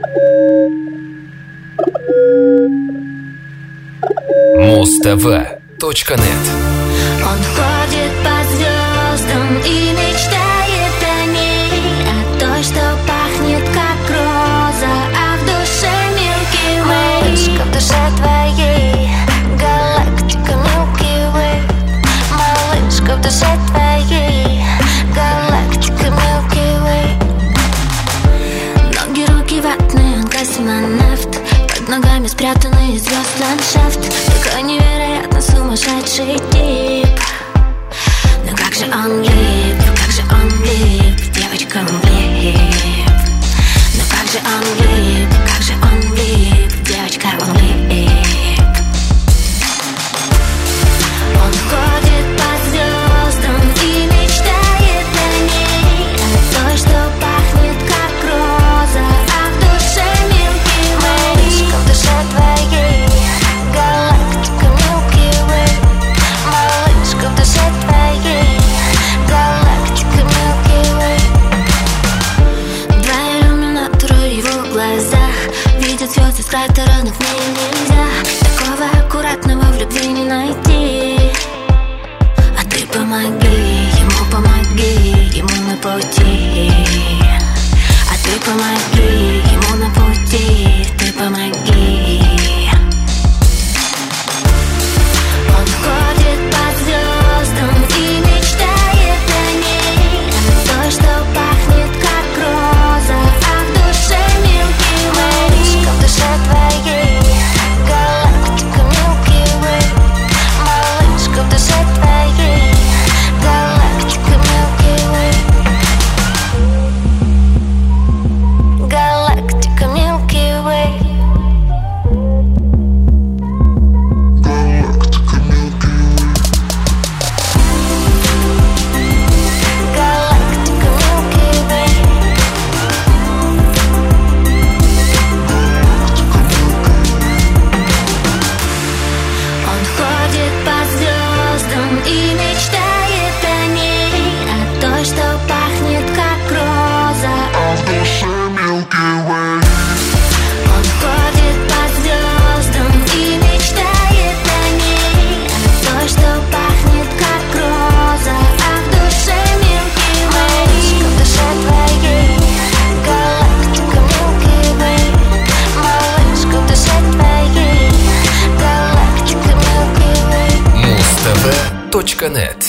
Muztv.net. Он ходит по звездам и мечтает о ней, о той, что пахнет как роза, а в душе Milky Way. Малышка, в душе твоей галактика Milky Way. Малышка, в душе твоей галактика Milky Way. Ноги, руки ватные, он космонавт. Под ногами спрятанный звезд ландшафт. Такой невероятно сумасшедший тип. Но как же он лип, как же он лип, девочкам лип. Но как же он лип, как же он лип, девочкам лип. Он ходит по звездам и мечтает о ней, о той, что пахнет как роза, а в душе Milky Way. Малышка, в душе твоей галактика Milky Way. Малышка, в душе твоей галактика Milky Way. Два иллюминатора в его глазах видят звезды с края стороны, в ней нельзя. Такого аккуратного в любви не найти. А ты помоги ему на пути. А ты помоги ему на пути, ты помоги. Он ходит по звездам и мечтает о ней, о той, что пахнет как роза, а в душе Milky Way. Малышка, в душе твоей галактика Milky Way. Малышка, в душе твоей галактика Milky Way. Галактика Milky Way. Галактика Milky Way. Он ходит по звездам и мечтает о ней, о той, что пахнет как роза, а в душе Milky Way. Он ходит по звездам и мечтает о ней, о той, что пахнет как роза, а в душе Milky Way. Малышка, в душе твоей галактика Milky Way. Малышка, в душе твоей галактика Milky Way. Muztv.net.